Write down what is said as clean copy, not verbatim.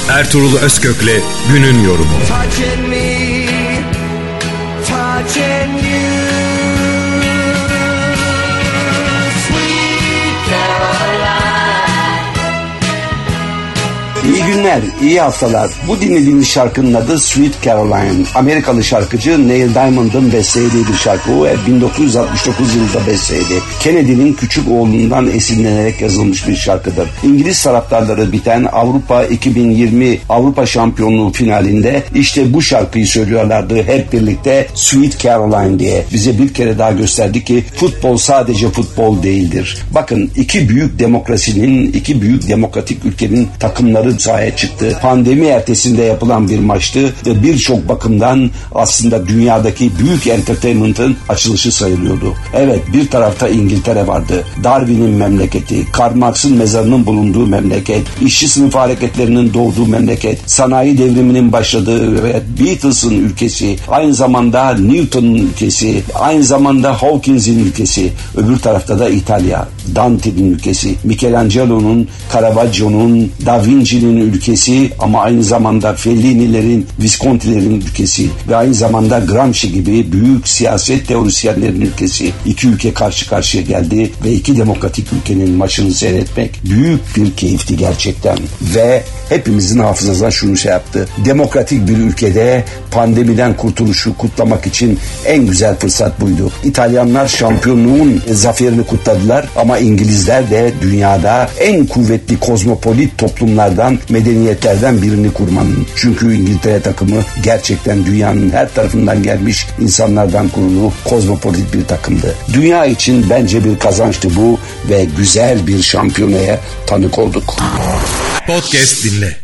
Ertuğrul Özkök'le günün yorumu. İyi günler, iyi haftalar. Bu dinlediğiniz şarkının adı Sweet Caroline. Amerikalı şarkıcı Neil Diamond'ın bestelediği bir şarkı ve 1969 yılında besteledi. Kennedy'nin küçük oğlundan esinlenerek yazılmış bir şarkıdır. İngiliz taraftarları biten Avrupa 2020 Avrupa Şampiyonluğu finalinde işte bu şarkıyı söylüyorlardı hep birlikte, Sweet Caroline diye. Bize bir kere daha gösterdi ki futbol sadece futbol değildir. Bakın, iki büyük demokrasinin, iki büyük demokratik ülkenin takımları sahaya çıktı. Pandemi ertesinde yapılan bir maçtı ve birçok bakımdan aslında dünyadaki büyük entertainment'ın açılışı sayılıyordu. Evet, bir tarafta İngiltere vardı. Darwin'in memleketi, Karl Marx'ın mezarının bulunduğu memleket, işçi sınıfı hareketlerinin doğduğu memleket, sanayi devriminin başladığı ve Beatles'ın ülkesi, aynı zamanda Newton'un ülkesi, aynı zamanda Hawkins'in ülkesi. Öbür tarafta da İtalya, Dante'nin ülkesi, Michelangelo'nun, Caravaggio'nun, Da Vinci'nin ülkesi ama aynı zamanda Fellini'lerin, Visconti'lerin ülkesi ve aynı zamanda Gramsci gibi büyük siyaset teorisyenlerin ülkesi. İki ülke karşı karşıya geldi ve iki demokratik ülkenin maçını seyretmek büyük bir keyifti gerçekten. Ve hepimizin hafızasına şunu yaptı. Demokratik bir ülkede pandemiden kurtuluşu kutlamak için en güzel fırsat buydu. İtalyanlar şampiyonluğun zaferini kutladılar ama İngilizler de dünyada en kuvvetli kozmopolit toplumlardan, medeniyetlerden birini kurmanın. Çünkü İngiltere takımı gerçekten dünyanın her tarafından gelmiş insanlardan kurulu kozmopolit bir takımdı. Dünya için bence bir kazançtı bu ve güzel bir şampiyonaya tanık olduk. Podcast dinle.